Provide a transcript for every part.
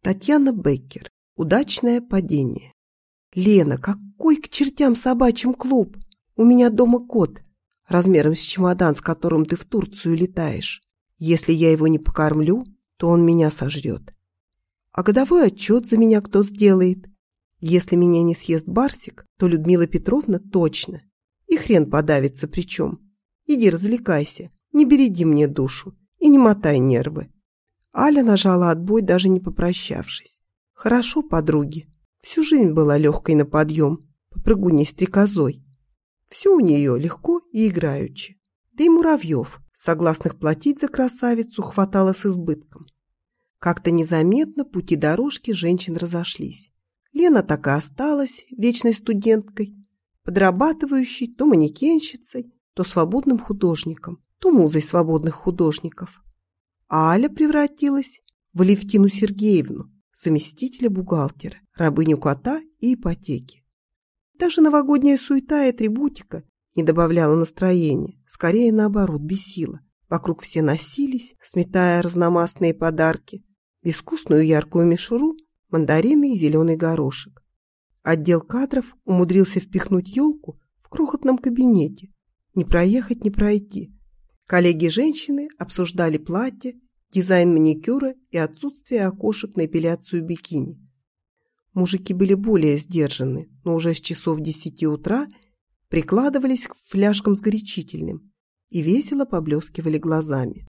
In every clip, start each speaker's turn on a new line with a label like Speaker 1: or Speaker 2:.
Speaker 1: Татьяна Беккер. Удачное падение. Лена, какой к чертям собачьим клуб? У меня дома кот, размером с чемодан, с которым ты в Турцию летаешь. Если я его не покормлю, то он меня сожрет. А годовой отчет за меня кто сделает? Если меня не съест Барсик, то Людмила Петровна точно. И хрен подавится причем. Иди развлекайся, не береди мне душу и не мотай нервы. Аля нажала отбой, даже не попрощавшись. Хорошо, подруги. Всю жизнь была легкой на подъем, попрыгуней-стрекозой. Все у нее легко и играючи. Да и муравьев, согласных платить за красавицу, хватало с избытком. Как-то незаметно пути дорожки женщин разошлись. Лена так и осталась вечной студенткой, подрабатывающей то манекенщицей, то свободным художником, то музой свободных художников. А Аля превратилась в Алевтину Сергеевну, заместителя бухгалтера, рабыню кота и ипотеки. Даже новогодняя суета и атрибутика не добавляла настроения, скорее наоборот бесила. Вокруг все носились, сметая разномастные подарки, безвкусную яркую мишуру, мандарины и зеленый горошек. Отдел кадров умудрился впихнуть елку в крохотном кабинете. Не проехать, не пройти. Коллеги-женщины обсуждали платье, дизайн маникюра и отсутствие окошек на эпиляцию бикини. Мужики были более сдержаны, но уже с часов 10 утра прикладывались к фляжкам с горячительным и весело поблескивали глазами.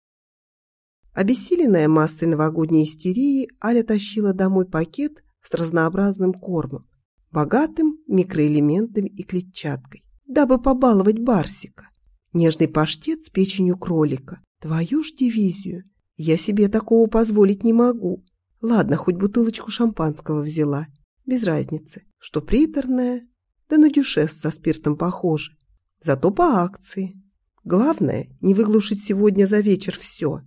Speaker 1: Обессиленная массой новогодней истерии, Аля тащила домой пакет с разнообразным кормом, богатым микроэлементами и клетчаткой, дабы побаловать Барсика. Нежный паштет с печенью кролика. Твою ж дивизию. Я себе такого позволить не могу. Ладно, хоть бутылочку шампанского взяла. Без разницы, что приторное, да на дюшес со спиртом похоже. Зато по акции. Главное, не выглушить сегодня за вечер все.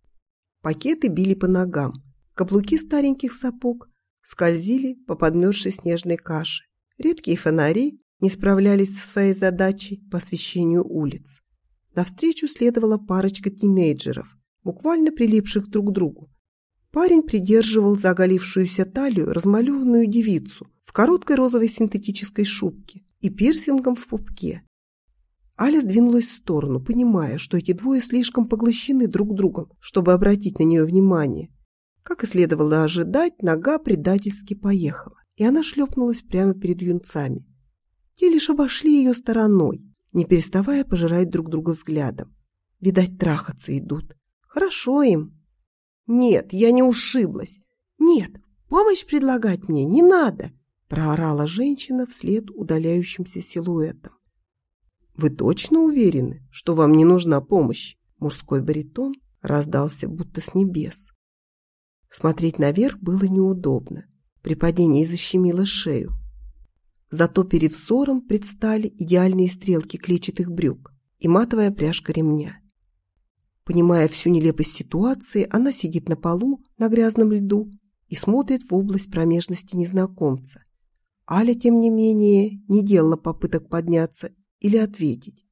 Speaker 1: Пакеты били по ногам. Каблуки стареньких сапог скользили по подмерзшей снежной каше. Редкие фонари не справлялись со своей задачей по освещению улиц. Навстречу следовала парочка тинейджеров, буквально прилипших друг к другу. Парень придерживал за оголившуюся талию размалеванную девицу в короткой розовой синтетической шубке и пирсингом в пупке. Аля сдвинулась в сторону, понимая, что эти двое слишком поглощены друг другом, чтобы обратить на нее внимание. Как и следовало ожидать, нога предательски поехала, и она шлепнулась прямо перед юнцами. Те лишь обошли ее стороной, не переставая пожирать друг друга взглядом. Видать, трахаться идут. Хорошо им. Нет, я не ушиблась. Нет, помощь предлагать мне не надо, проорала женщина вслед удаляющимся силуэтам. Вы точно уверены, что вам не нужна помощь? Мужской баритон раздался будто с небес. Смотреть наверх было неудобно. При падении защемило шею. Зато перед взором предстали идеальные стрелки клетчатых брюк и матовая пряжка ремня. Понимая всю нелепость ситуации, она сидит на полу на грязном льду и смотрит в область промежности незнакомца. Аля, тем не менее, не делала попыток подняться или ответить.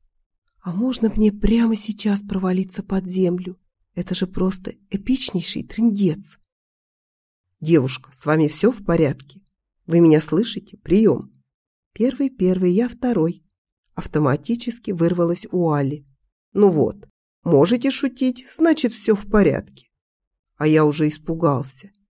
Speaker 1: «А можно мне прямо сейчас провалиться под землю? Это же просто эпичнейший трындец!» «Девушка, с вами все в порядке? Вы меня слышите? Прием!» «Первый, я второй!» Автоматически вырвалось у Али. «Ну вот, можете шутить, значит, все в порядке». А я уже испугался.